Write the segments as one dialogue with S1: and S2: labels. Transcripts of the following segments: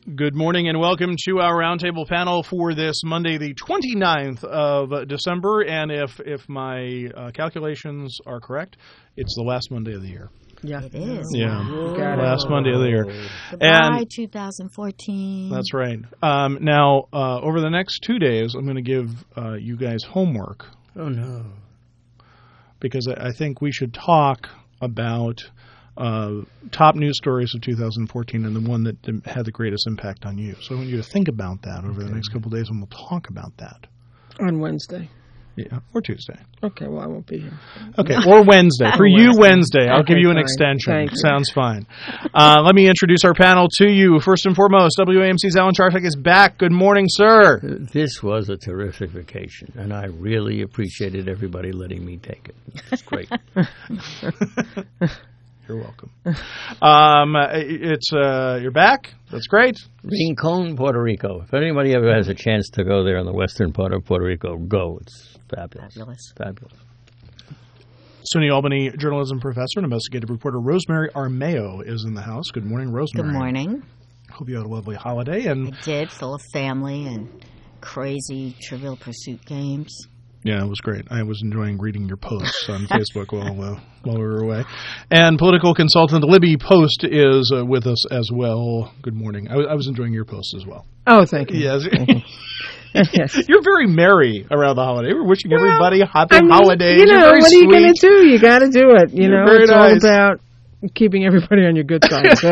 S1: Good morning and welcome to our roundtable panel for this Monday, the 29th of December. And if my calculations are correct, it's the last Monday of the year.
S2: Yeah,
S3: it is.
S1: Yeah, last Monday of the year.
S3: Goodbye, 2014.
S1: That's right. Now, over the next 2 days, I'm going to give you guys homework.
S2: Oh, no.
S1: Because I think we should talk about top news stories of 2014 and the one that had the greatest impact on you. So I want you to think about that over the next couple of days, and we'll talk about that.
S2: On Wednesday.
S1: Yeah, or Tuesday.
S2: Okay, well, I won't be here.
S1: Okay, or Wednesday. For you, Wednesday. I'll give you an extension.
S2: Thank you.
S1: Sounds fine. Let me introduce our panel to you. First and foremost, WAMC's Alan Chartek is back. Good morning, sir.
S4: This was a terrific vacation, and I really appreciated everybody letting me take it. It was great.
S1: You're welcome. You're back. That's great.
S4: Rincon, Puerto Rico. If anybody ever has a chance to go there in the western part of Puerto Rico, go. It's fabulous. Fabulous.
S1: SUNY Albany journalism professor and investigative reporter Rosemary Armao is in the house. Good morning, Rosemary.
S3: Good morning.
S1: Hope you had a lovely holiday. And
S3: I did, full of family and crazy Trivial Pursuit games.
S1: Yeah, it was great. I was enjoying reading your posts on Facebook while we were away. And political consultant Libby Post is with us as well. Good morning. I was enjoying your posts as well.
S2: Oh, thank you.
S1: Yes.
S2: Yes.
S1: You're very merry around the holiday. We're wishing everybody happy holidays.
S2: You know,
S1: what
S2: are you going to do? You got to do it.
S1: You're
S2: It's
S1: nice.
S2: all about keeping everybody on your good side. So,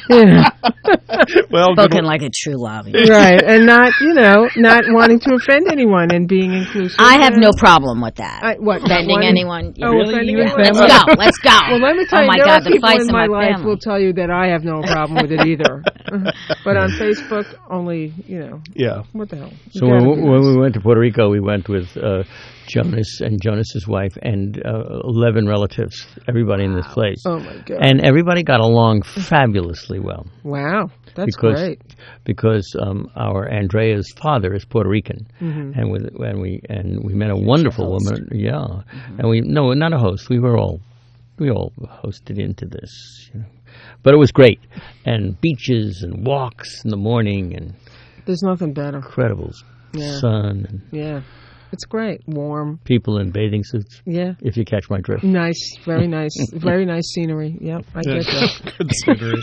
S1: Well,
S3: Spoken like a true lobby.
S2: right, and not wanting to offend anyone and being inclusive.
S3: I have no problem with that. Offending anyone?
S2: Offending
S3: Yeah.
S2: anyone?
S3: Let's go.
S2: Well, let me tell
S3: oh
S2: you,
S3: my
S2: there
S3: God,
S2: are
S3: the
S2: people
S3: fights
S2: in my life
S3: family.
S2: will tell you that I have no problem with it either. But on Facebook, only,
S1: Yeah.
S2: what the hell?
S4: So when we went to Puerto Rico, we went with Jonas and Jonas's wife and 11 relatives, everybody in this place.
S2: Oh, my God.
S4: And everybody got along fabulously well.
S2: Wow, that's great.
S4: Because our Andrea's father is Puerto Rican, and we met a wonderful woman. Yeah, and not a host. We all hosted into this, but it was great, and beaches and walks in the morning and
S2: There's nothing better.
S4: incredible sun and
S2: Yeah. It's great. Warm.
S4: people in bathing suits.
S2: Yeah.
S4: If you catch my drift.
S2: Nice. Very nice. Very nice scenery. Yep. I get that.
S1: Good scenery.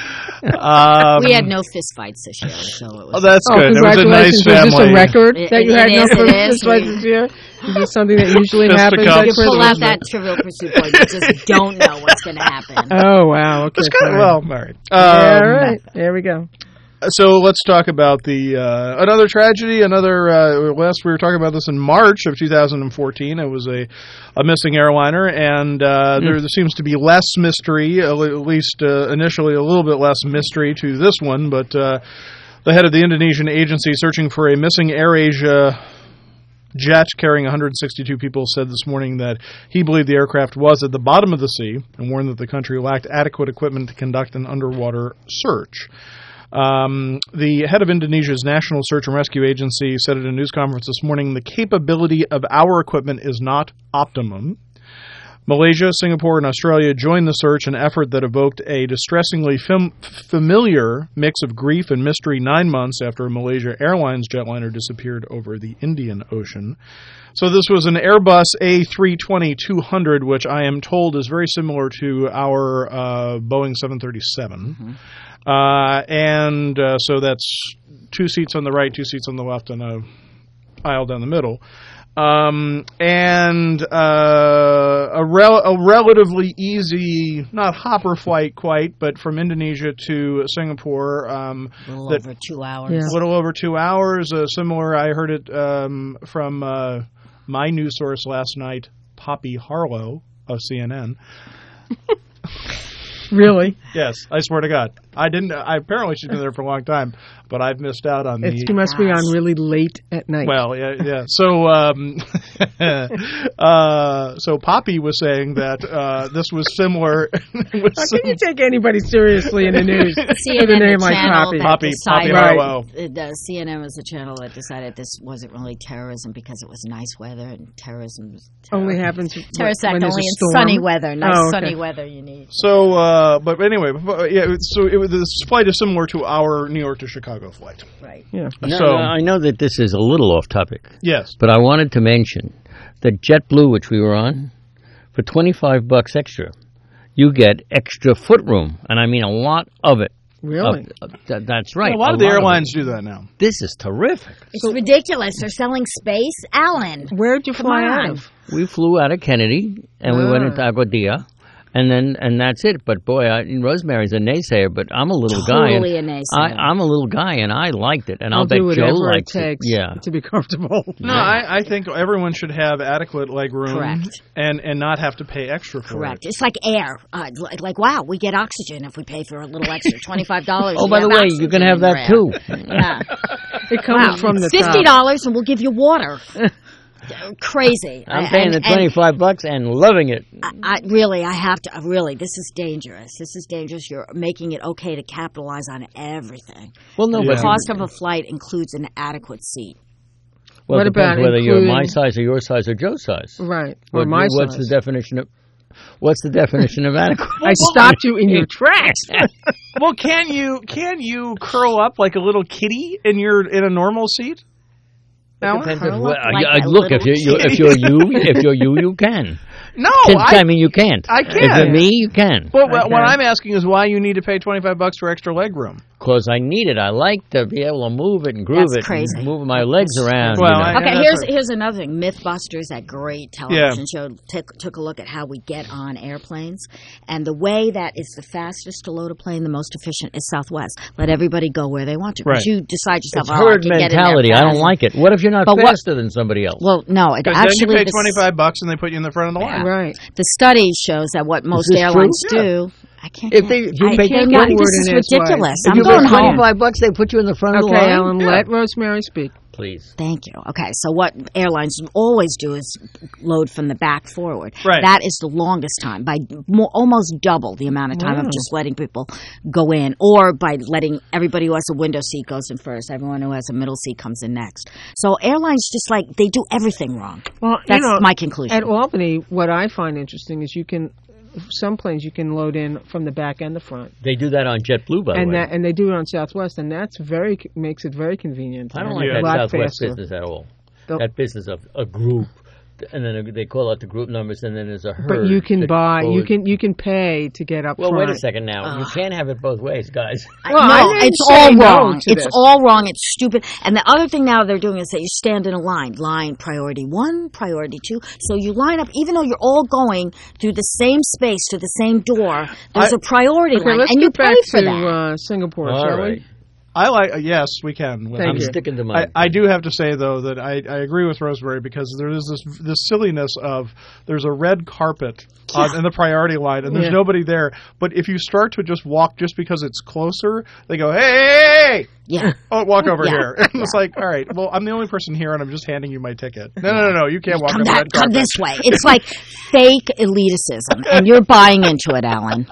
S3: We had no fist fights this year, so it was.
S1: Oh, that's good. It was a nice
S2: congratulations. Was this
S1: family.
S2: a record that you had no
S3: It is.
S2: fist fights this year? Is this something that usually happens
S1: Fisticuffs.
S2: at
S3: You pull
S2: Christmas?
S3: out that Trivial Pursuit board, you just don't know what's going to happen.
S2: Oh, wow. Okay.
S1: It's kind of,
S2: fine.
S1: well, all right.
S2: All right. There we go.
S1: So let's talk about the another tragedy. Last we were talking about this in March of 2014. It was a missing airliner, and there seems to be less mystery, at least initially a little bit less mystery to this one. But the head of the Indonesian agency searching for a missing AirAsia jet carrying 162 people said this morning that he believed the aircraft was at the bottom of the sea and warned that the country lacked adequate equipment to conduct an underwater search. The head of Indonesia's National Search and Rescue Agency said at a news conference this morning, the capability of our equipment is not optimum. Malaysia, Singapore, and Australia joined the search, an effort that evoked a distressingly familiar mix of grief and mystery 9 months after a Malaysia Airlines jetliner disappeared over the Indian Ocean. So this was an Airbus A320-200, which I am told is very similar to our Boeing 737. So that's 2 seats on the right, 2 seats on the left, and a aisle down the middle. A relatively easy, not hopper flight quite, but from Indonesia to Singapore.
S3: A little over 2 hours.
S1: A little over 2 hours. Similar, I heard it from my news source last night, Poppy Harlow of CNN.
S2: Really?
S1: Yes, I swear to God. Apparently she's been there for a long time, but I've missed out on
S2: She must be on really late at night.
S1: Well, yeah. So, so Poppy was saying that this was similar.
S2: How can you take anybody seriously in the news with a name like Poppy?
S1: Poppy
S3: decided,
S1: Harlow.
S3: CNN was the channel that decided this wasn't really terrorism because it was nice weather, and terrorism was
S2: only happens
S3: terrorist
S2: when
S3: act
S2: there's
S3: only
S2: a
S3: in
S2: storm.
S3: sunny weather. Nice
S2: Oh, okay.
S3: sunny weather you need.
S1: So, but anyway, yeah. So it this flight is similar to our New York to Chicago flight.
S3: Right.
S2: Yeah.
S1: So
S4: I know that this is a little off topic,
S1: yes,
S4: but I wanted to mention that JetBlue, which we were on, for $25 extra, you get extra foot room, and I mean a lot of it.
S2: Really?
S4: That's right.
S1: a lot of the airlines do that now.
S4: This is terrific.
S3: It's ridiculous. They're selling space. Alan.
S2: Where'd you fly
S3: on.
S2: out of?
S4: We flew out of Kennedy, and we went into Aguadilla. And that's it. But boy, Rosemary's a naysayer, but I'm a little guy.
S3: Totally a naysayer.
S4: I'm a little guy, and I liked it, and I'll bet
S2: do
S4: Joe
S2: whatever it
S4: likes it.
S2: takes
S4: Yeah.
S2: to be comfortable.
S1: No, I think everyone should have adequate leg room.
S3: Correct.
S1: And not have to pay extra for
S3: Correct.
S1: it.
S3: It's like air. Like, wow, we get oxygen if we pay for a little extra, $25.
S4: Oh, by the way, you can have that too.
S3: Yeah.
S2: It comes from the top.
S3: $50 and we'll give you water. Crazy.
S4: I'm paying the $25 and loving it.
S3: I have to. Really, this is dangerous. This is dangerous. You're making it okay to capitalize on everything.
S4: Well, no,
S3: The
S4: but
S3: cost of a flight includes an adequate seat.
S4: well,
S2: What
S4: it depends
S2: about
S4: whether you're my
S2: including-
S4: size or your size or Joe's size.
S2: Right. Or
S4: What's the definition of? What's the definition of adequate?
S2: I stopped you in your tracks.
S1: Well, can you curl up like a little kitty in a normal seat?
S4: Depends on
S3: Look
S4: what-
S3: like a
S4: look,
S3: little
S4: if you're you can.
S1: No,
S4: I mean, you can't.
S1: I can't.
S4: If you're me, you can.
S1: Well, what I'm asking is why you need to pay $25 for extra leg room.
S4: Because I need it. I like to be able to move it and groove
S3: That's
S4: it.
S3: crazy.
S4: And move my legs around.
S1: Well,
S4: you know.
S3: Okay,
S1: Yeah,
S3: here's another thing. Mythbusters, that great television show, took a look at how we get on airplanes, and the way that is the fastest to load a plane, the most efficient, is Southwest. Let everybody go where they want to.
S1: Right.
S3: But you decide yourself,
S4: It's
S3: I
S4: herd
S3: can get in there
S4: mentality. I don't
S3: fast.
S4: like it. What if you're not
S3: But what-
S4: faster than somebody else?
S3: Well, no, it
S1: Because then you
S3: actually
S1: pay $25 and they put you in the front of the line.
S2: Right.
S3: the study shows that what most
S4: this
S3: airlines
S1: true?
S3: do. I can't.
S4: If they- you
S3: I
S4: pay
S3: can't.
S2: $25
S3: This is
S2: in his way.
S3: ridiculous.
S4: if
S3: I'm
S4: you
S3: going
S4: pay
S3: home.
S4: $25, they put you in the front of the
S2: Okay,
S4: line.
S2: Alan, let Rosemary speak.
S4: Please.
S3: Thank you. Okay, so what airlines always do is load from the back forward.
S1: Right.
S3: That is the longest time, by almost double the amount of time of just letting people go in, or by letting everybody who has a window seat goes in first, everyone who has a middle seat comes in next. So airlines just they do everything wrong.
S2: Well,
S3: That's my conclusion.
S2: At Albany, what I find interesting is some planes you can load in from the back and the front,
S4: They do that on JetBlue, by the way.
S2: and they do it on Southwest, and that's makes it very convenient.
S4: I don't
S2: and
S4: like
S2: a
S4: that
S2: lot
S4: Southwest
S2: faster.
S4: business at all.
S2: The-
S4: That business of a group, and then they call out the group numbers, and then there's a herd.
S2: But you can
S4: that
S2: buy,
S4: goes-
S2: you can pay to get up
S4: Well,
S2: front.
S4: wait a second now. You can't have it both ways, guys.
S2: Well, I
S3: no,
S2: didn't
S3: it's
S2: say
S3: all
S2: no
S3: wrong.
S2: to
S3: It's
S2: this.
S3: all wrong. It's stupid. And the other thing now they're doing is that you stand in a line priority 1, priority 2. So you line up, even though you're all going through the same space to the same door. There's a priority
S2: Okay,
S3: line,
S2: let's
S3: and you
S2: get back
S3: pay for
S2: to
S3: that.
S2: Singapore,
S4: All
S2: shall
S4: right.
S2: we?
S1: I like. Yes, we can.
S2: Thank
S4: I'm
S2: you.
S4: sticking to my.
S1: I do have to say though that I agree with Rosemary, because there is this silliness of there's a red carpet in the priority line and there's nobody there. But if you start to just walk just because it's closer, they go, hey,
S3: Yeah.
S1: walk over
S3: Yeah.
S1: here. And it's like, all right, well, I'm the only person here and I'm just handing you my ticket. No, you can't walk on the red
S3: Come
S1: carpet.
S3: this way. It's like fake elitism, and you're buying into it, Alan.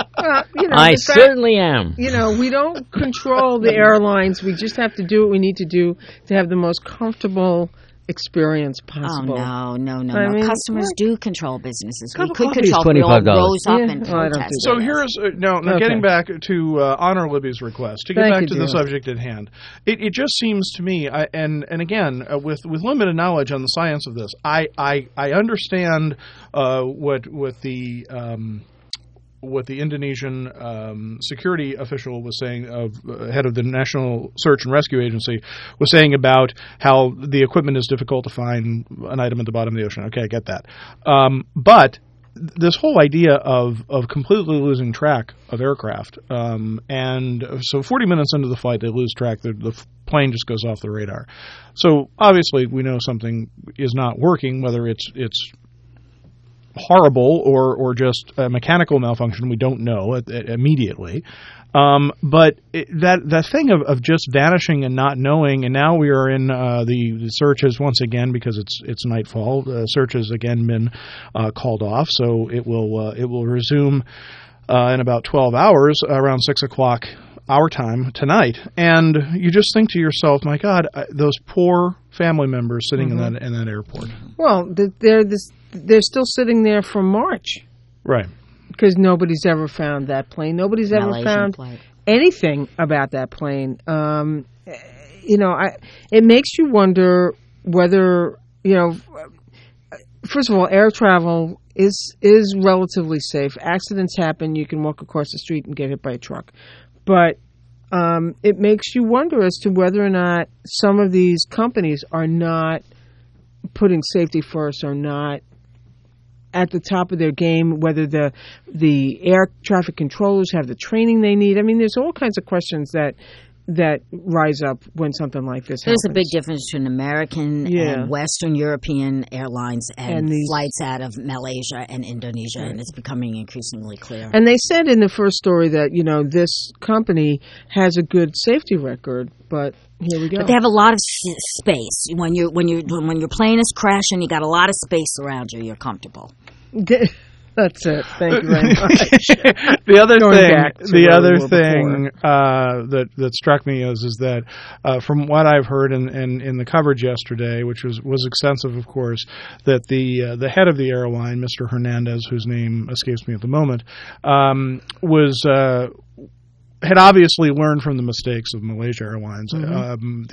S4: I
S2: the fact-
S4: certainly am.
S2: we don't control the airlines. We just have to do what we need to do to have the most comfortable experience possible.
S3: Oh, no.
S2: I mean,
S3: Customers do control businesses.
S4: Cup
S3: We
S4: of
S3: could
S4: coffee is
S3: control. We all
S4: $25.
S3: rose up
S2: Yeah.
S3: and
S2: Oh, I don't do
S3: protested.
S1: So here's now
S2: Okay.
S1: getting back to honor Libby's request to get
S2: Thank
S1: back
S2: you,
S1: to the
S2: dear.
S1: subject at hand. It just seems to me, and again with limited knowledge on the science of this, I understand what the Indonesian security official was saying, head of the National Search and Rescue Agency, was saying about how the equipment is difficult to find an item at the bottom of the ocean. Okay, I get that, but this whole idea of completely losing track of aircraft, and so 40 minutes into the flight they lose track, the plane just goes off the radar. So obviously we know something is not working, whether it's horrible or just a mechanical malfunction. We don't know immediately. But that thing of just vanishing and not knowing, and now we are in the search has once again, because it's nightfall, the search has again been called off, so it will resume in about 12 hours around 6 o'clock our time tonight. And you just think to yourself, my God, those poor family members sitting in that airport.
S2: Well, they're still sitting there from March
S1: Right.
S2: because nobody's ever found that plane. Nobody's ever
S3: Malaysian
S2: found
S3: flight.
S2: anything about that plane. It makes you wonder whether, first of all, air travel is relatively safe. Accidents happen. You can walk across the street and get hit by a truck. But it makes you wonder as to whether or not some of these companies are not putting safety first, or not at the top of their game, whether the air traffic controllers have the training they need. I mean, there's all kinds of questions that rise up when something like this happens.
S3: There's a big difference between American and Western European airlines and flights out of Malaysia and Indonesia, and it's becoming increasingly clear.
S2: And they said in the first story that, this company has a good safety record, but here we go.
S3: But they have a lot of space. When your plane is crashing, you got a lot of space around you. You're comfortable.
S2: That's it. Thank you very much.
S1: The other thing that struck me is that from what I've heard in the coverage yesterday, which was extensive, of course, that the head of the airline, Mr. Hernandez, whose name escapes me at the moment, had obviously learned from the mistakes of Malaysia Airlines. Mm-hmm.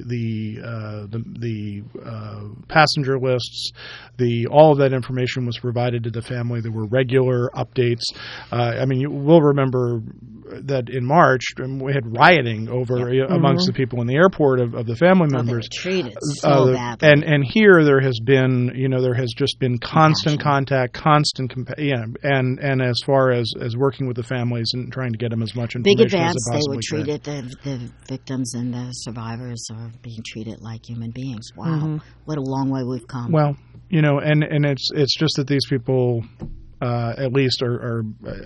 S1: The passenger lists, all of that information was provided to the family. There were regular updates. You will remember that in March we had rioting amongst the people in the airport of the family members.
S3: They were treated so badly.
S1: And here there has been just been constant contact, constant and as far as working with the families and trying to get them as much information.
S3: Advance, they were treated, the victims and the survivors are being treated like human beings. Wow, mm-hmm. What a long way we've come.
S1: Well, and it's just that these people, at least are.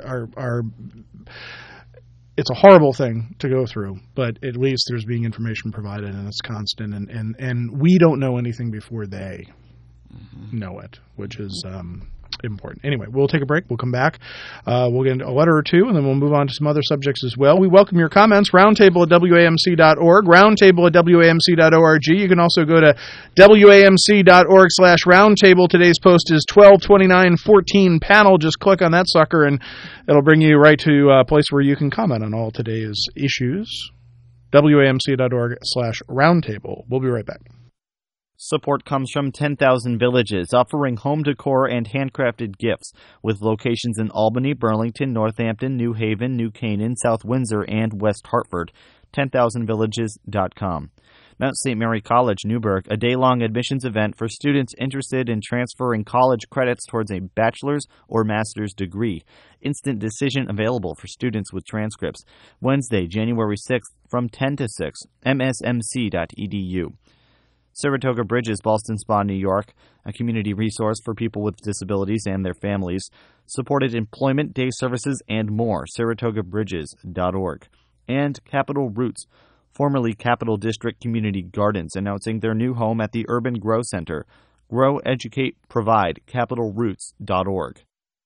S1: It's a horrible thing to go through, but at least there's being information provided, and it's constant, and we don't know anything before they know it, which is important. Anyway, we'll take a break. We'll come back. We'll get into a letter or two, and then we'll move on to some other subjects as well. We welcome your comments. Roundtable@WAMC.org. Roundtable@WAMC.org. You can also go to WAMC.org/roundtable. Today's post is 12/29/14 panel. Just click on that sucker, and it'll bring you right to a place where you can comment on all today's issues. WAMC.org/roundtable. We'll be right back.
S5: Support comes from 10,000 Villages, offering home decor and handcrafted gifts, with locations in Albany, Burlington, Northampton, New Haven, New Canaan, South Windsor, and West Hartford. 10,000villages.com. Mount St. Mary College, Newburgh, a day-long admissions event for students interested in transferring college credits towards a bachelor's or master's degree. Instant decision available for students with transcripts. Wednesday, January 6th from 10 to 6, msmc.edu. Saratoga Bridges, Ballston Spa, New York, a community resource for people with disabilities and their families, supported employment, day services, and more. SaratogaBridges.org. And Capital Roots, formerly Capital District Community Gardens, announcing their new home at the Urban Grow Center. Grow, educate, provide. CapitalRoots.org.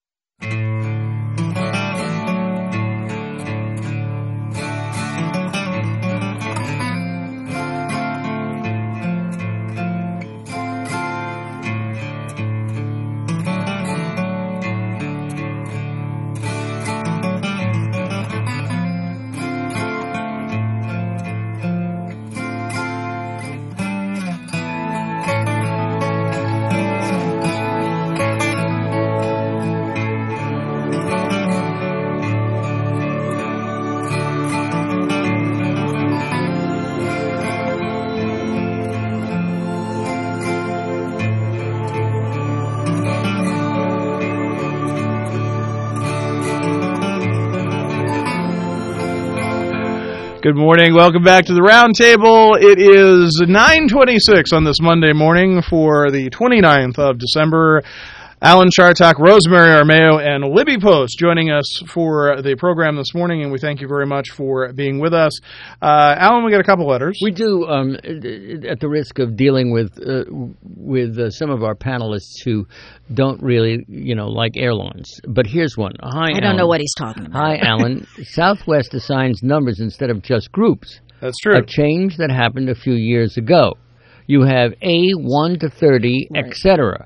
S1: Good morning. Welcome back to the Roundtable. It is 9:26 on this Monday morning for the 29th of December. Alan Chartock, Rosemary Armeo, and Libby Post joining us for the program this morning, and we thank you very much for being with us. Alan, we got a couple letters.
S4: We do, at the risk of dealing with some of our panelists who don't really, like airlines. But here's one. Hi, Alan.
S3: I don't know what he's talking about.
S4: Hi, Alan. Southwest assigns numbers instead of just groups.
S1: That's true.
S4: A change that happened a few years ago. You have A, 1 to 30, etc.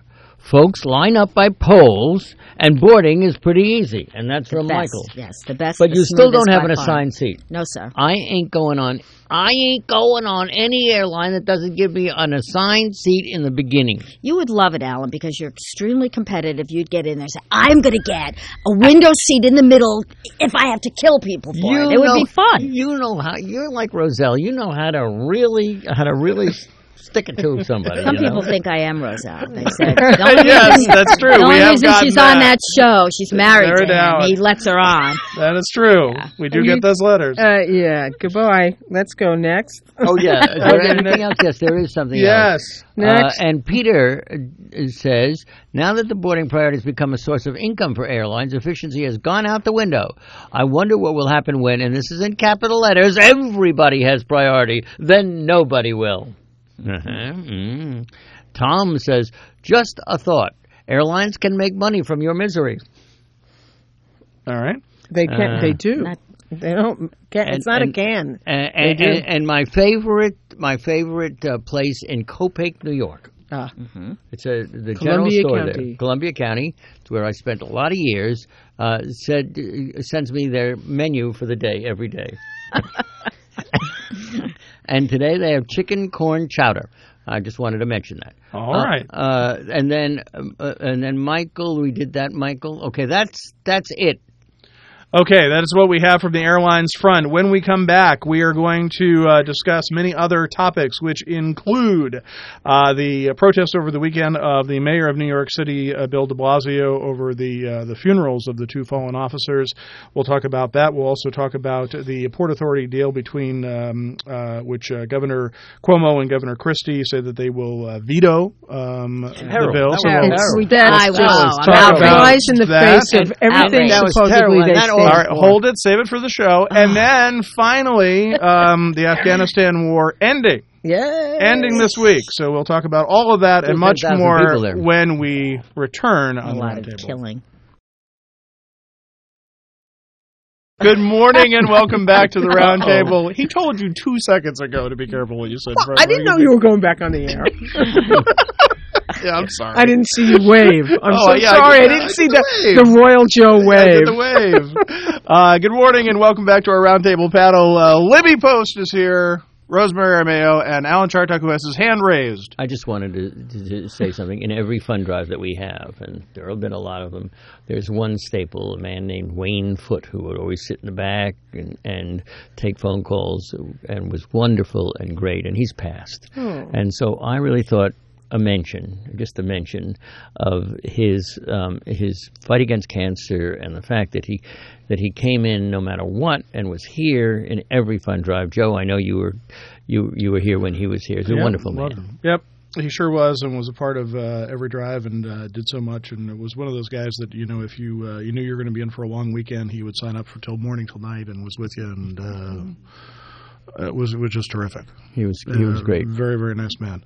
S4: folks line up by poles, and boarding is pretty easy. And that's from Michael.
S3: Yes, the best.
S4: But you still don't have an assigned seat.
S3: No, sir.
S4: I ain't going on any airline that doesn't give me an assigned seat in the beginning.
S3: You would love it, Alan, because you're extremely competitive. You'd get in there and say, I'm going to get a window seat in the middle if I have to kill people for it. It would be fun.
S4: You know how, you're like Roselle. You know how to really stick it to somebody.
S3: Some people think I am Roselle. They said,
S1: yes, that's true.
S3: The only reason she's
S1: that.
S3: on that show, she's married to him.
S1: Down.
S3: He lets her on.
S1: That is true. Yeah. We do get those letters.
S2: Yeah. Goodbye. Let's go next.
S4: Oh, yeah. Is there anything else? Yes, there is something else.
S1: Yes.
S2: Next.
S4: And Peter says, now that the boarding priority has become a source of income for airlines, efficiency has gone out the window. I wonder what will happen when, and this is in capital letters, everybody has priority. Then nobody will. Tom says, just a thought. Airlines can make money from your misery.
S1: All right.
S2: They can. They do. They don't. It's not a can.
S4: And my favorite place in Copake, New York. It's the general store there, Columbia County. It's where I spent a lot of years. Sends me their menu for the day every day. And today they have chicken corn chowder. I just wanted to mention that.
S1: All right.
S4: And then Michael, we did that. Michael. Okay, that's it.
S1: Okay, that is what we have from the airlines front. When we come back, we are going to discuss many other topics, which include the protest over the weekend of the mayor of New York City, Bill de Blasio, over the funerals of the two fallen officers. We'll talk about that. We'll also talk about the Port Authority deal between which Governor Cuomo and Governor Christie say that they will veto the bill.
S2: That flies in the face of everything supposedly they say.
S1: All right, hold it, save it for the show. And then, finally, the Afghanistan war ending.
S2: Yay.
S1: Ending this week. So we'll talk about all of that and much more when we return on the Roundtable.
S3: Killing.
S1: Good morning and welcome back to the Roundtable. He told you 2 seconds ago to be careful what you said.
S2: Well, I didn't know you were going back on the air.
S1: Yeah, I'm sorry.
S2: I didn't see you wave. I'm sorry. I didn't see the Royal Joe wave.
S1: I did the wave. Good morning and welcome back to our Roundtable panel. Libby Post is here, Rosemary Armeo, and Alan Chartok, who has his hand raised.
S4: I just wanted to say something. In every fund drive that we have, and there have been a lot of them, there's one staple, a man named Wayne Foote, who would always sit in the back and take phone calls and was wonderful and great, and he's passed. Oh. And so I really thought a mention of his fight against cancer and the fact that he came in no matter what and was here in every fund drive. Joe, I know you were here when he was here. He's a wonderful man.
S1: Yep. He sure was, and was a part of every drive, and did so much. And it was one of those guys that, you know, if you knew you were going to be in for a long weekend, he would sign up for till morning till night and was with you, and it was just terrific.
S4: He was great.
S1: Very, very nice man.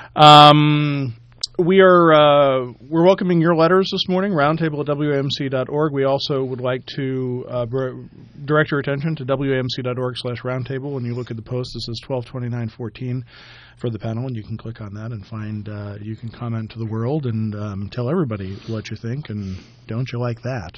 S1: We're welcoming your letters this morning, roundtable@wamc.org. We also would like to direct your attention to wamc.org/roundtable. When you look at the post, it says 122914 for the panel, and you can click on that and find you can comment to the world and tell everybody what you think, and don't you like that?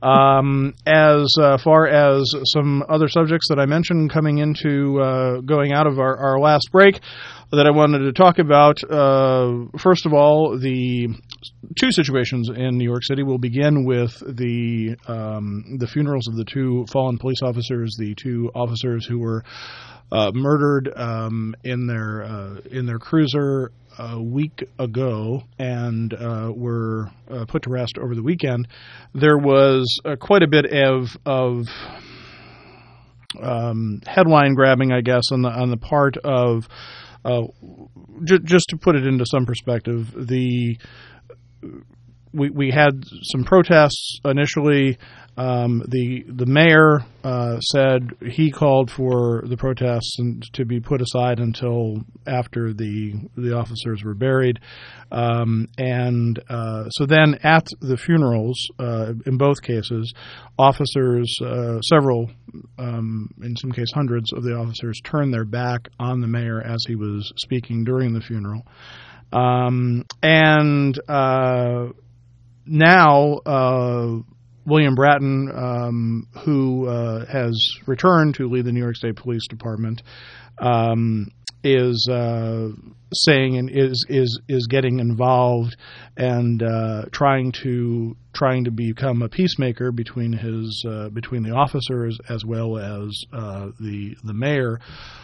S1: As far as some other subjects that I mentioned coming into going out of our last break that I wanted to talk about, first of all, the two situations in New York City. We'll begin with the funerals of the two fallen police officers, the two officers who were murdered in their cruiser a week ago and were put to rest over the weekend. There was quite a bit of headline grabbing, I guess, on the part of just to put it into some perspective. We had some protests initially. The mayor said he called for the protests to be put aside until after the officers were buried, and so then at the funerals, in both cases, officers, several, in some cases hundreds of the officers, turned their back on the mayor as he was speaking during the funeral. And now William Bratton, who has returned to lead the New York State Police Department, is saying and is getting involved and trying to become a peacemaker between the officers as well as the mayor,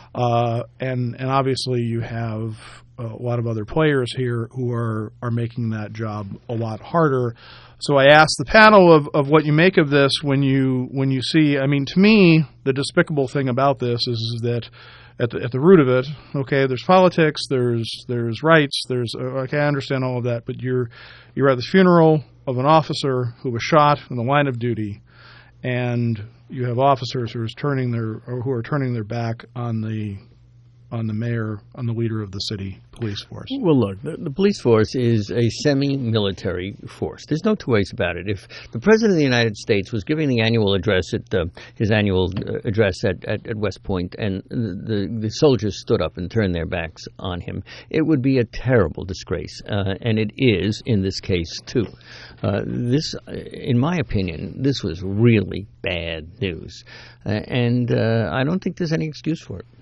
S1: and obviously you have a lot of other players here who are making that job a lot harder. So I asked the panel of what you make of this when you see. I mean, to me, the despicable thing about this is that at the root of it, okay, there's politics, there's rights, okay, I understand all of that, but you're at the funeral of an officer who was shot in the line of duty, and you have officers who are turning their back on the mayor, on the leader of the city police force.
S4: Well, look, the police force is a semi-military force. There's no two ways about it. If the President of the United States was giving the annual address at his annual address at West Point, and the soldiers stood up and turned their backs on him, it would be a terrible disgrace, and it is in this case too. This, in my opinion, this was really bad news, and I don't think there's any excuse for it.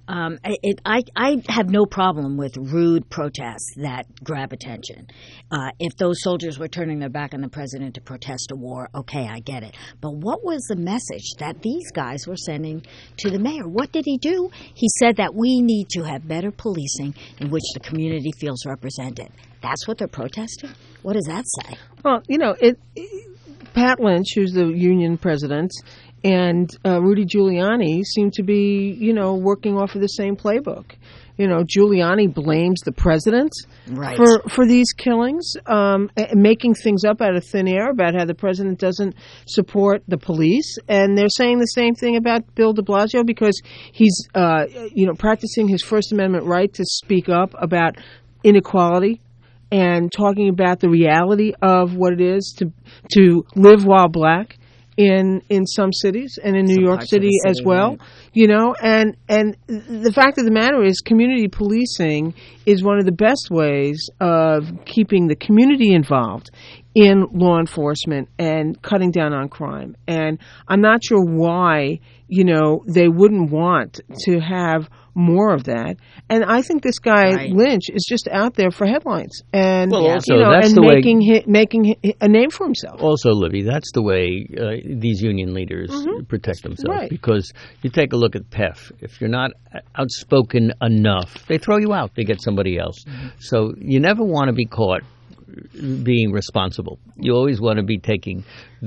S3: I have no problem with rude protests that grab attention. If those soldiers were turning their back on the president to protest a war, okay, I get it. But what was the message that these guys were sending to the mayor? What did he do? He said that we need to have better policing in which the community feels represented. That's what they're protesting? What does that say?
S2: Well, Pat Lynch, who's the union president, and Rudy Giuliani seem to be, working off of the same playbook. Giuliani blames the president for these killings, making things up out of thin air about how the president doesn't support the police. And they're saying the same thing about Bill de Blasio because he's, practicing his First Amendment right to speak up about inequality and talking about the reality of what it is to live while black in some cities and in New York City as well, right. And the fact of the matter is community policing is one of the best ways of keeping the community involved in law enforcement and cutting down on crime. And I'm not sure why, they wouldn't want to have more of that. And I think this guy Lynch is just out there for headlines and making a name for himself.
S4: Also, Libby, that's the way these union leaders protect themselves. Right. Because you take a look at PEF. If you're not outspoken enough, they throw you out. They get somebody else. Mm-hmm. So you never want to be caught being responsible. You always want to be taking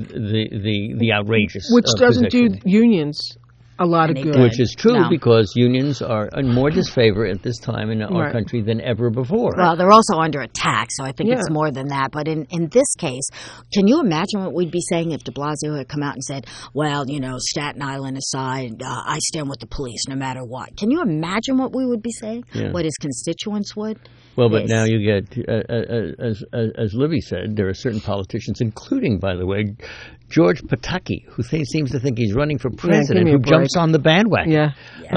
S4: the outrageous,
S2: which doesn't do unions a lot of good.
S4: Which is true because unions are in more disfavor at this time in our country than ever before.
S3: Well, they're also under attack, so I think it's more than that. But in this case, can you imagine what we'd be saying if de Blasio had come out and said, well, Staten Island aside, I stand with the police no matter what. Can you imagine what we would be saying? Yeah. What his constituents would?
S4: Well, but now you get, as Libby said, there are certain politicians, including, by the way, George Pataki, who seems to think he's running for president, who jumps on the bandwagon.
S2: Yeah.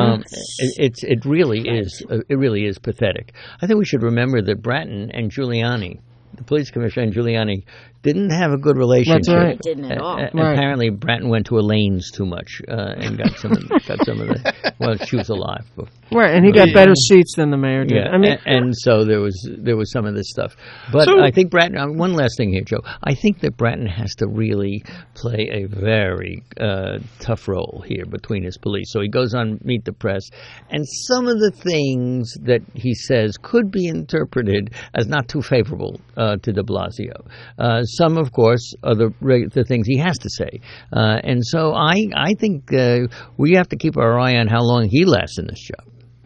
S4: It really is pathetic. I think we should remember that Bratton and Giuliani, the police commissioner and Giuliani, didn't have a good relationship.
S2: That's right.
S3: Didn't at all.
S4: Apparently, Bratton went to Elaine's too much and got some of the. Well, she was alive.
S2: Right, and he got better seats than the mayor did.
S4: Yeah, and so there was some of this stuff. But I think Bratton. One last thing here, Joe. I think that Bratton has to really play a very tough role here between his police. So he goes on Meet the Press, and some of the things that he says could be interpreted as not too favorable to de Blasio. Some, of course, are the things he has to say. And so I think we have to keep our eye on how long he lasts in this job.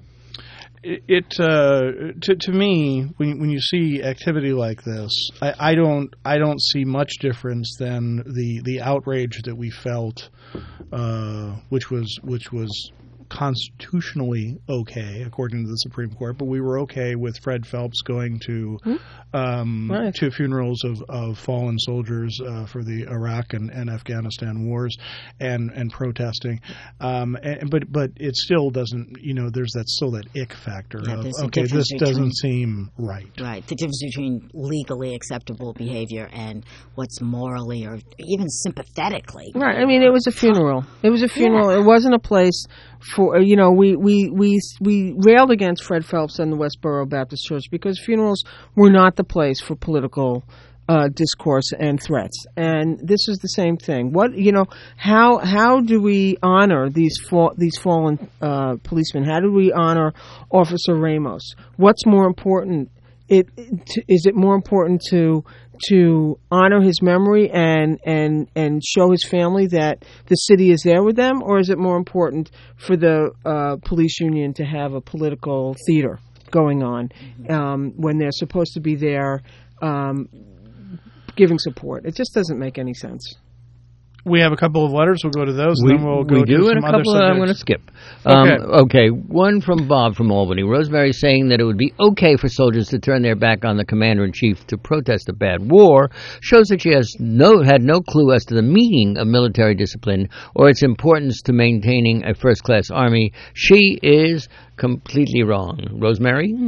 S1: To me, when you see activity like this, I don't see much difference than the outrage that we felt, which was constitutionally okay, according to the Supreme Court, but we were okay with Fred Phelps going to to funerals of fallen soldiers for the Iraq and Afghanistan wars and protesting. But it still doesn't, there's still that ick factor of, okay, this doesn't seem right.
S3: Right. The difference between legally acceptable behavior and what's morally or even sympathetically.
S2: Right. I mean, it was a funeral. It was a funeral. Yeah. It wasn't a place for, we railed against Fred Phelps and the Westboro Baptist Church because funerals were not the place for political discourse and threats. And this is the same thing. How do we honor these fallen policemen? How do we honor Officer Ramos? What's more important? Is it more important to honor his memory and show his family that the city is there with them, or is it more important for the police union to have a political theater going on when they're supposed to be there giving support? It just doesn't make any sense.
S1: We have a couple of letters. We'll go to those, and then we'll go to some other subjects.
S4: I'm going to skip.
S1: Okay.
S4: One from Bob from Albany. Rosemary saying that it would be okay for soldiers to turn their back on the commander-in-chief to protest a bad war shows that she had no clue as to the meaning of military discipline or its importance to maintaining a first-class army. She is completely wrong. Rosemary?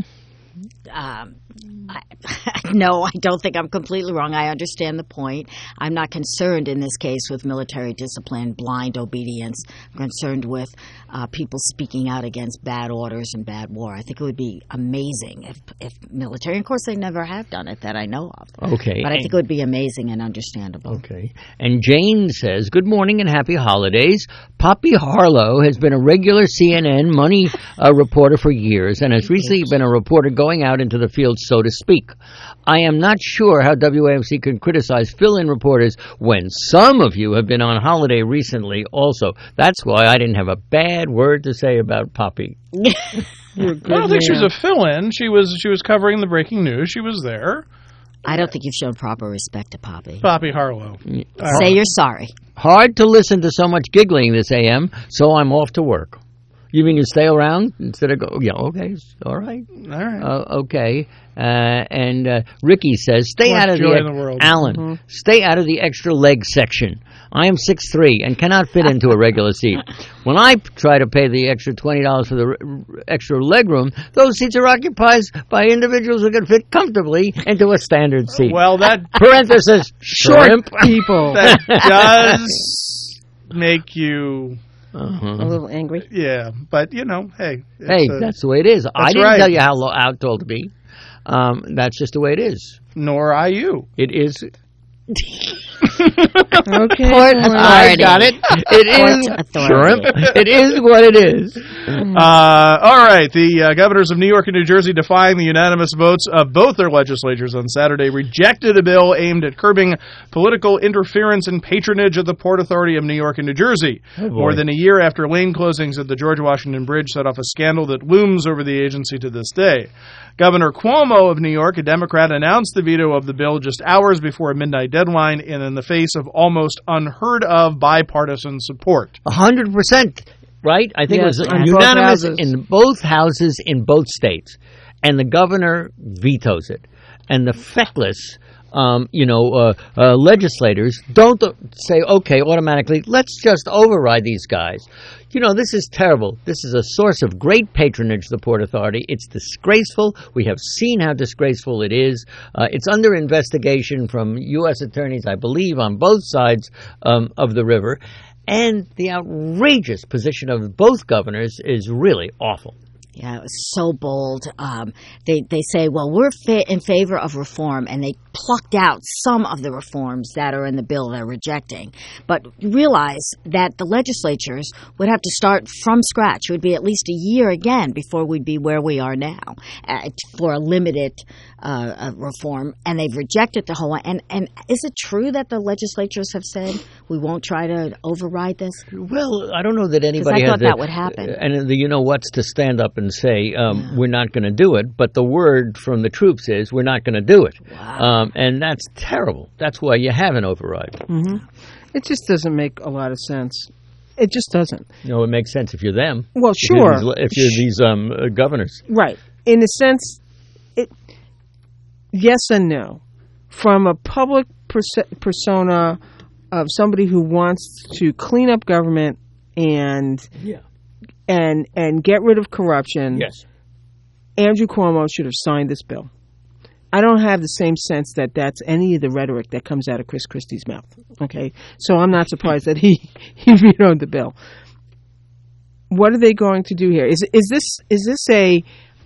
S3: No, I don't think I'm completely wrong. I understand the point. I'm not concerned in this case with military discipline, blind obedience. I'm concerned with people speaking out against bad orders and bad war. I think it would be amazing if military, of course they never have done it that I know of.
S4: Okay.
S3: But I think it would be amazing and understandable.
S4: Okay. And Jane says, good morning and happy holidays. Poppy Harlow has been a regular CNN money reporter for years and has recently been a reporter going out into the field, so to speak. I am not sure how WAMC can criticize fill-in reporters when some of you have been on holiday recently also. That's why I didn't have a bad word to say about Poppy.
S1: I don't think she was a fill-in. She was covering the breaking news. She was there.
S3: I don't think you've shown proper respect to Poppy.
S1: Poppy Harlow.
S3: Say you're sorry.
S4: Hard to listen to so much giggling this AM, so I'm off to work. You mean you stay around instead of go? Yeah, okay, all right.
S1: All right.
S4: Okay. And Ricky says, stay out of the Alan. Stay out of the extra leg section. I am 6'3" and cannot fit into a regular seat. When I try to pay the extra $20 for the extra leg room, those seats are occupied by individuals who can fit comfortably into a standard seat.
S1: Well, that
S4: parenthesis shrimp
S2: people
S1: that does make you.
S2: A little angry.
S1: Yeah, but hey.
S4: That's the way it is. I didn't tell you how tall to be. That's just the way it is.
S1: Nor I you.
S4: It is.
S2: Okay.
S4: I got it. It is shrimp. It is what it is.
S1: All right. The governors of New York and New Jersey, defying the unanimous votes of both their legislatures on Saturday, rejected a bill aimed at curbing political interference and patronage of the Port Authority of New York and New Jersey. More than a year after lane closings at the George Washington Bridge set off a scandal that looms over the agency to this day. Governor Cuomo of New York, a Democrat, announced the veto of the bill just hours before a midnight deadline and in the face of almost unheard-of bipartisan support.
S4: 100%, right? I think it was unanimous in both houses in both states. And the governor vetoes it. And the feckless legislators don't say, okay, automatically, let's just override these guys. This is terrible. This is a source of great patronage to the Port Authority. It's disgraceful. We have seen how disgraceful it is. It's under investigation from U.S. attorneys, I believe, on both sides of the river. And the outrageous position of both governors is really awful.
S3: Yeah, it was so bold. They say, well, we're in favor of reform, and they plucked out some of the reforms that are in the bill they're rejecting. But realize that the legislatures would have to start from scratch. It would be at least a year again before we'd be where we are now for a limited reform. And they've rejected the whole one. And is it true that the legislatures have said we won't try to override this?
S4: Well, I don't know that anybody
S3: has that would happen.
S4: And what's to stand up and say we're not going to do it, but the word from the troops is we're not going to do it.
S3: Wow.
S4: And that's terrible. That's why you have an override.
S2: Mm-hmm. It just doesn't make a lot of sense. It just doesn't.
S4: No, it makes sense if you're them.
S2: Well, sure.
S4: If you're these governors.
S2: Right. In a sense, yes and no. From a public persona of somebody who wants to clean up government and get rid of corruption,
S4: Yes.
S2: Andrew Cuomo should have signed this bill. I don't have the same sense that that's any of the rhetoric that comes out of Chris Christie's mouth. Okay, so I'm not surprised that he vetoed the bill. What are they going to do here? Is this a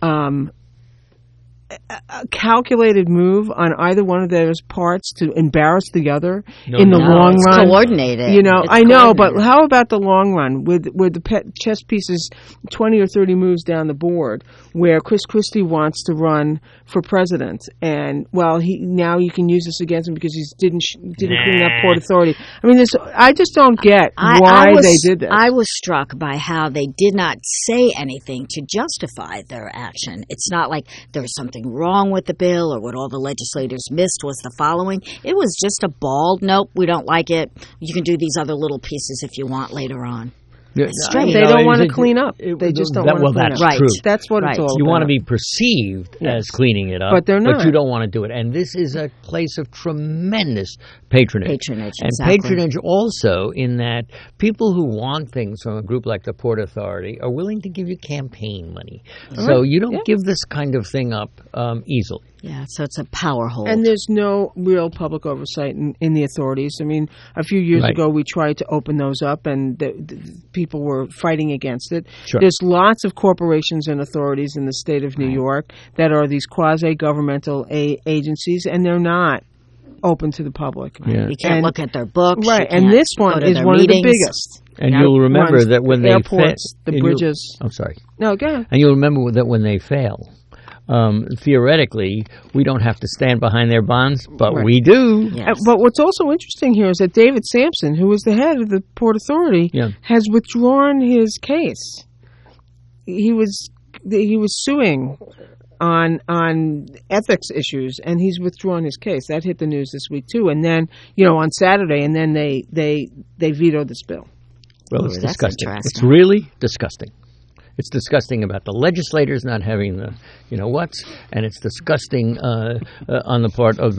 S2: calculated move on either one of those parts to embarrass the other in the long
S3: it's
S2: run?
S3: Coordinated.
S2: You know,
S3: It's
S2: I know, but
S3: coordinated.
S2: how about the long run with the chess pieces 20 or 30 moves down the board where Chris Christie wants to run for president and now you can use this against him because he didn't clean up Port Authority. I mean, I just don't get why they did this.
S3: I was struck by how they did not say anything to justify their action. It's not like there was something wrong with the bill or what all the legislators missed was the following. It was just a bald, nope, we don't like it. You can do these other little pieces if you want later on. It's strange.
S2: They don't want to clean up. They just don't want to clean up.
S4: That's true.
S2: That's what it's all about.
S4: You want to be perceived as cleaning it up,
S2: but they're not.
S4: But you don't want to do it. And this is a place of tremendous patronage.
S3: And
S4: exactly. Patronage also in that people who want things from a group like the Port Authority are willing to give you campaign money. So you don't give this kind of thing up easily.
S3: Yeah, so it's a power hold.
S2: And there's no real public oversight in the authorities. I mean, a few years ago we tried to open those up and the people were fighting against it.
S4: Sure.
S2: There's lots of corporations and authorities in the state of New York that are these quasi-governmental agencies, and they're not open to the public.
S4: Yeah.
S3: You can't look at their books.
S2: Right, and this one is one of the biggest.
S4: And you'll remember that when they
S2: airports, the bridges.
S4: I'm sorry.
S2: No, go ahead.
S4: And you'll remember that when they fail, theoretically, we don't have to stand behind their bonds, but we do.
S3: Yes.
S2: But what's also interesting here is that David Sampson, who was the head of the Port Authority, has withdrawn his case. He was suing on ethics issues, and he's withdrawn his case. That hit the news this week too. And then on Saturday, and then they vetoed this bill.
S4: Well, it's disgusting. It's really disgusting. It's disgusting about the legislators not having the what's, and it's disgusting on the part of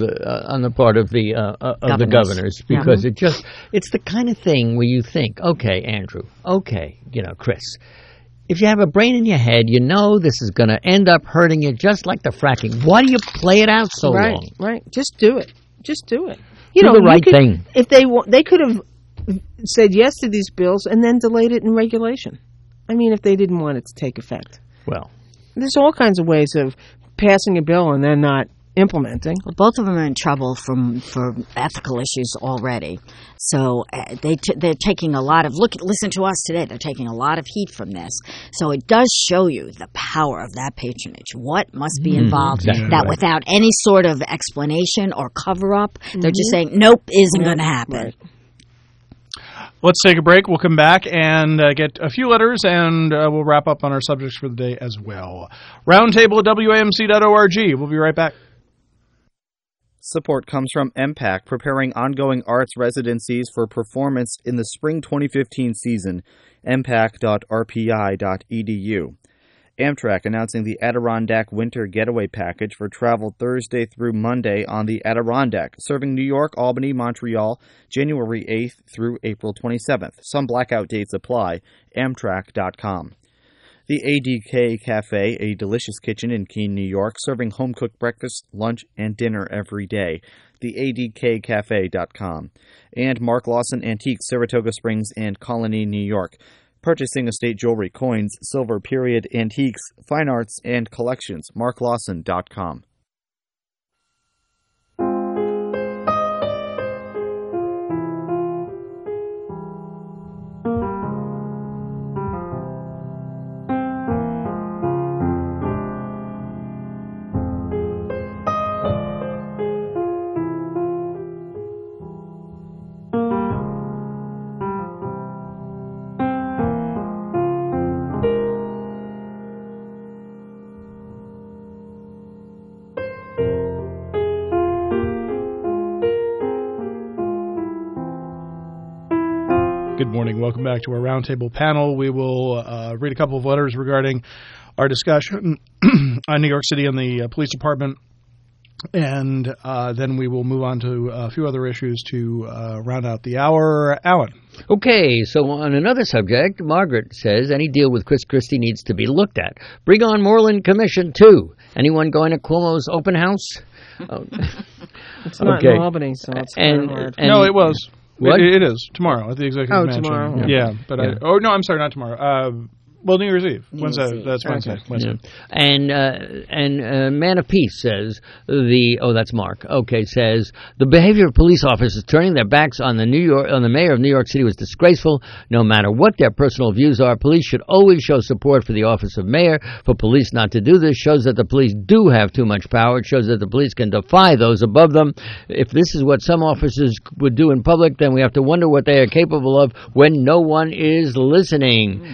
S4: the governors because it's the kind of thing where you think, okay, Andrew, okay, Chris, if you have a brain in your head, this is going to end up hurting you just like the fracking. Why do you play it out so long?
S2: Right, just do it. Just do it.
S4: Do the right thing.
S2: If they could have said yes to these bills and then delayed it in regulation. I mean, if they didn't want it to take effect.
S4: Well,
S2: there's all kinds of ways of passing a bill and then not implementing.
S3: Well, both of them are in trouble for ethical issues already. So they're taking a lot of listen to us today. They're taking a lot of heat from this. So it does show you the power of that patronage. What must be involved that without any sort of explanation or cover up, they're just saying nope, isn't going to happen.
S2: Right.
S1: Let's take a break. We'll come back and get a few letters, and we'll wrap up on our subjects for the day as well. Roundtable at WAMC.org. We'll be right back.
S5: Support comes from MPAC, preparing ongoing arts residencies for performance in the spring 2015 season. mpac.rpi.edu. Amtrak announcing the Adirondack Winter Getaway Package for travel Thursday through Monday on the Adirondack, serving New York, Albany, Montreal, January 8th through April 27th. Some blackout dates apply. Amtrak.com. The ADK Cafe, a delicious kitchen in Keene, New York, serving home-cooked breakfast, lunch, and dinner every day. The ADKCafe.com. And Mark Lawson Antiques, Saratoga Springs and Colony, New York. Purchasing estate jewelry, coins, silver, period, antiques, fine arts, and collections. MarkLawson.com.
S1: morning. Welcome back to our roundtable panel. We will read a couple of letters regarding our discussion on New York City and the police department, and then we will move on to a few other issues to round out the hour. Alan.
S4: Okay, so on another subject, Margaret says any deal with Chris Christie needs to be looked at. Bring on Moreland Commission, too. Anyone going to Cuomo's open house? Oh.
S2: It's not in Albany, so it's kind of hard.
S1: No, it was.
S4: What?
S1: It is tomorrow at the executive mansion.
S2: Tomorrow.
S1: Yeah, but
S4: Yeah.
S1: I'm sorry, not tomorrow. Well, New Year's Eve. Wednesday. That's Wednesday.
S2: Okay.
S1: Wednesday.
S4: Yeah. And Man of Peace says that's Mark. Okay, says the behavior of police officers turning their backs on the mayor of New York City was disgraceful. No matter what their personal views are, police should always show support for the office of mayor. For police not to do this shows that the police do have too much power. It shows that the police can defy those above them. If this is what some officers would do in public, then we have to wonder what they are capable of when no one is listening.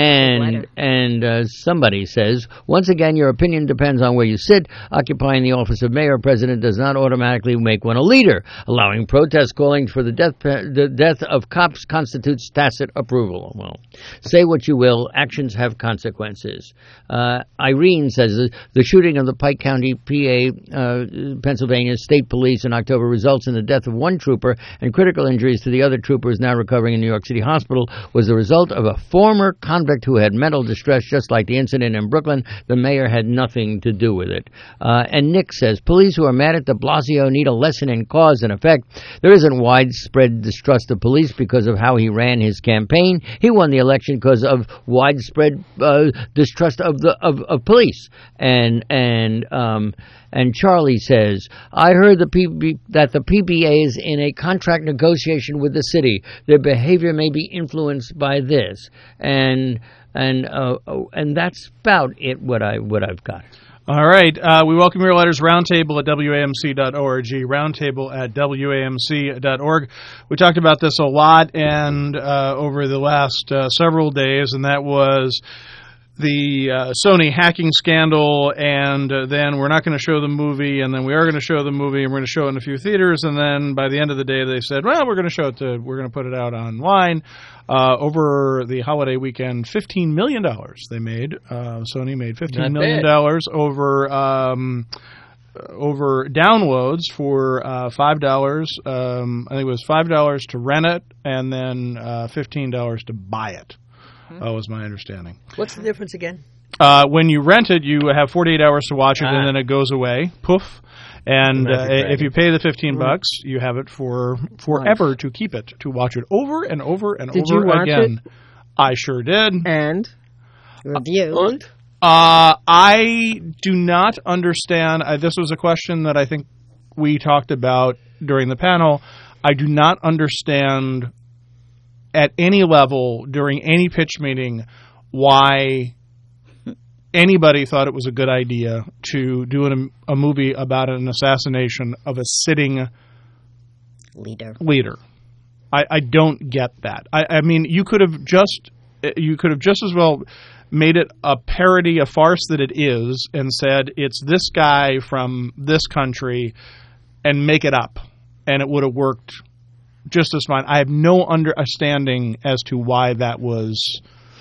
S4: And somebody says, once again, your opinion depends on where you sit. Occupying the office of mayor or president does not automatically make one a leader. Allowing protests calling for the death of cops constitutes tacit approval. Well, say what you will. Actions have consequences. Irene says the shooting of the Pike County, PA, Pennsylvania State Police in October results in the death of one trooper and critical injuries to the other troopers now recovering in New York City Hospital was the result of a former convict who had mental distress, just like the incident in Brooklyn. The mayor had nothing to do with it. And Nick says, police who are mad at de Blasio need a lesson in cause and effect. There isn't widespread distrust of police because of how he ran his campaign. He won the election because of widespread distrust of police. And Charlie says, I heard that the PBA is in a contract negotiation with the city. Their behavior may be influenced by this. And that's about it. What I've got.
S1: All right. We welcome your letters. Roundtable at WAMC.org. Roundtable at WAMC.org. We talked about this a lot and over the last several days, and that was the Sony hacking scandal, and then we're not going to show the movie, and then we are going to show the movie, and we're going to show it in a few theaters, and then by the end of the day they said, well, we're going to put it out online. Over the holiday weekend, $15 million they made. Sony made $15 million over downloads for $5. I think it was $5 to rent it, and then $15 to buy it. Was my understanding.
S4: What's the difference again?
S1: When you rent it, you have 48 hours to watch it, and then it goes away. Poof. And if you pay the $15, you have it for forever to keep it, to watch it over and over and
S2: Did
S1: over
S2: you watch
S1: again.
S2: it?
S1: I sure did.
S2: And?
S3: Review.
S1: I do not understand. This was a question that I think we talked about during the panel. I do not understand at any level during any pitch meeting why anybody thought it was a good idea to do a movie about an assassination of a sitting leader. I don't get that. I mean, you could have just as well made it a parody, a farce that it is, and said it's this guy from this country and make it up, and it would have worked just as fine. I have no understanding as to why that was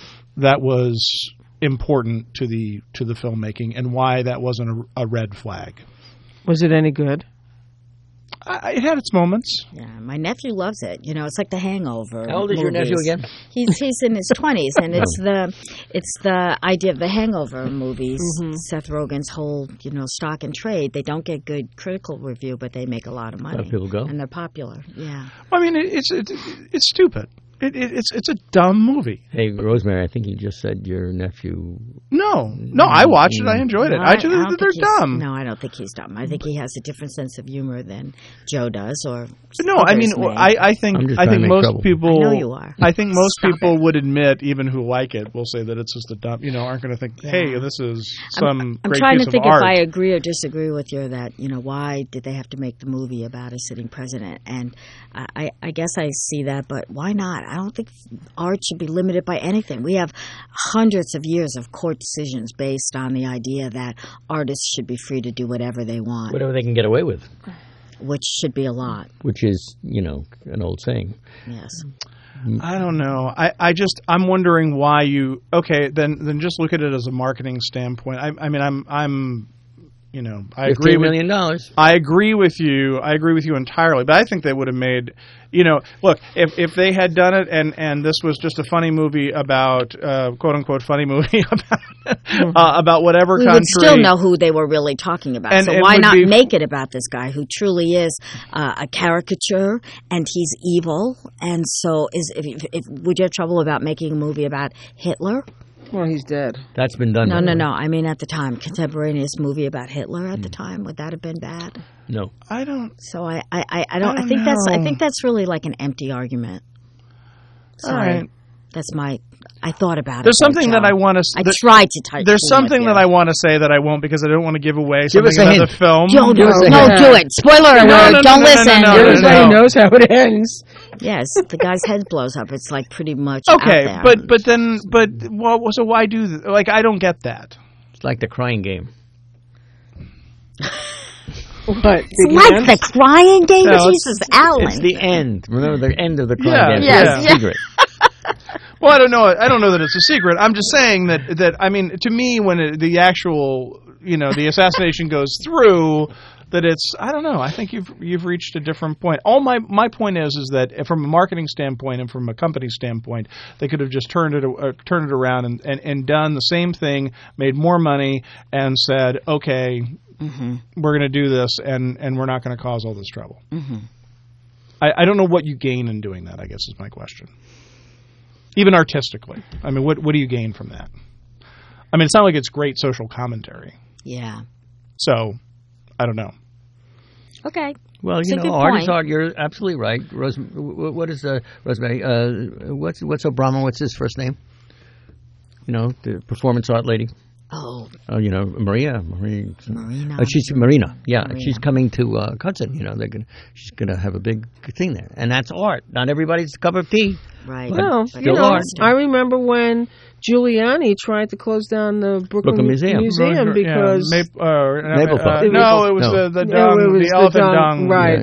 S1: important to the filmmaking and why that wasn't a red flag.
S2: Was it any good?
S1: It had its moments.
S3: Yeah, my nephew loves it. You know, it's like The Hangover.
S4: How old is your nephew again?
S3: He's in his 20s, and it's the idea of the Hangover movies. Mm-hmm. Seth Rogen's whole stock and trade. They don't get good critical review, but they make a lot of money.
S4: A lot of people go,
S3: and they're popular. Yeah.
S1: Well, I mean, it's stupid. It's a dumb movie.
S4: Hey, Rosemary, I think you just said your nephew.
S1: No, I watched it. I enjoyed it. They're dumb.
S3: No, I don't think he's dumb. I think he has a different sense of humor than Joe does.
S1: I think most people.
S3: I know you are.
S1: I think most people would admit, even who like it, will say that it's just a dumb. Aren't going to think, hey, this is some
S3: I'm
S1: great
S3: trying
S1: piece
S3: to think
S1: of art.
S3: if I agree or disagree with you that why did they have to make the movie about a sitting president? And I guess I see that, but why not? I don't think art should be limited by anything. We have hundreds of years of court decisions based on the idea that artists should be free to do whatever they want.
S4: Whatever they can get away with.
S3: which should be a lot.
S4: Which is, an old saying.
S3: Yes.
S1: I don't know. I'm wondering why you. Okay, then just look at it as a marketing standpoint. I mean, I'm. I agree
S4: $15 million.
S1: I agree with you. I agree with you entirely. But I think they would have made. Look, if they had done it and this was just a funny movie about quote unquote funny movie about whatever
S3: we
S1: country,
S3: would still know who they were really talking about. So why not make it about this guy who truly is a caricature and he's evil? And so would you have trouble about making a movie about Hitler?
S2: Well, he's dead.
S4: That's been done.
S3: No. I mean, at the time, contemporaneous movie about Hitler at the time, would that have been bad?
S4: No,
S1: I don't.
S3: So I don't. I think that's really like an empty argument. Sorry.
S1: All right.
S3: That's my. I thought about
S1: There's
S3: it.
S1: something that I want to.
S3: I tried to type.
S1: There's something that I want to say that I won't because I don't want to give away
S4: Give us
S1: something
S4: a
S1: about the
S4: hint.
S1: film.
S3: Don't do it. Spoiler alert. Don't listen.
S1: No.
S2: Everybody knows how it ends.
S3: Yes, the guy's head blows up. It's like pretty much
S1: Okay,
S3: out there.
S1: so why do I don't get that.
S4: it's like the crying game.
S2: What?
S3: It's like the crying game.
S1: No,
S3: Jesus, Alan.
S4: It's the end. Remember the end of the crying game?
S3: Yes,
S4: It's
S3: yes.
S4: a secret.
S1: Well, I don't know. I don't know that it's a secret. I'm just saying that I mean, to me, when the actual the assassination goes through, that it's I don't know. I think you've reached a different point. All my point is that from a marketing standpoint and from a company standpoint, they could have just turned it around and done the same thing, made more money, and said, okay, we're going to do this, and we're not going to cause all this trouble. Mm-hmm. I don't know what you gain in doing that, I guess is my question. Even artistically. I mean, what do you gain from that? I mean, it's not like it's great social commentary.
S3: Yeah.
S1: So, I don't know.
S3: Okay.
S4: Well,
S3: It's a good
S4: art
S3: point.
S4: is art. You're absolutely right. What is Rosemary? What's Obama? What's his first name? The performance art lady.
S3: Oh,
S4: Marina. She's Marina. Yeah,
S3: Marina.
S4: she's coming to Hudson. She's gonna have a big thing there, and that's art. Not everybody's cup of tea.
S3: right.
S2: Well,
S3: But
S4: still art.
S2: I remember when Giuliani tried to close down the Brooklyn
S4: Museum.
S2: because
S4: Mapplethorpe.
S1: No, it was
S4: No.
S1: the
S2: it
S1: dung,
S2: was
S1: the elephant dung,
S2: right?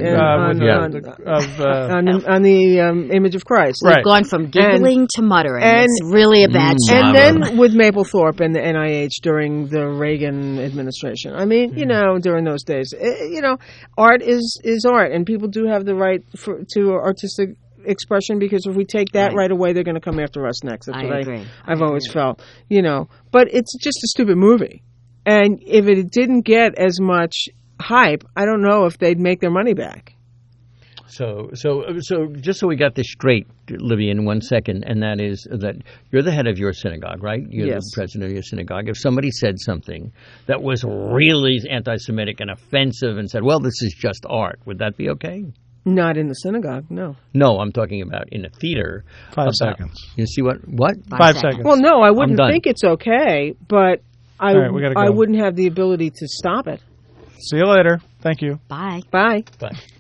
S2: On the image of Christ,
S3: we've gone from giggling to muttering.
S2: and-
S3: It's really a bad show.
S2: And then with Mapplethorpe and the NIH during the Reagan administration. I mean, during those days, art is art, and people do have the right to artistic expression, because if we take that right away, they're going to come after us next. That's
S3: I
S2: what
S3: agree.
S2: I've always felt, But it's just a stupid movie. And if it didn't get as much hype, I don't know if they'd make their money back.
S4: So just so we got this straight, Livy, in 1 second, and that is that you're the head of your synagogue, right? You're
S2: Yes.
S4: the president of your synagogue. If somebody said something that was really anti-Semitic and offensive and said, well, this is just art, would that be okay?
S2: Not in the synagogue, no.
S4: No, I'm talking about in a theater.
S1: 5 seconds.
S4: You see what?
S1: 5 seconds.
S2: Well, no, I wouldn't
S4: done.
S2: think it's okay, but
S1: All right, we gotta go.
S2: I wouldn't have the ability to stop it.
S1: See you later. Thank you.
S3: Bye.
S2: Bye.
S4: But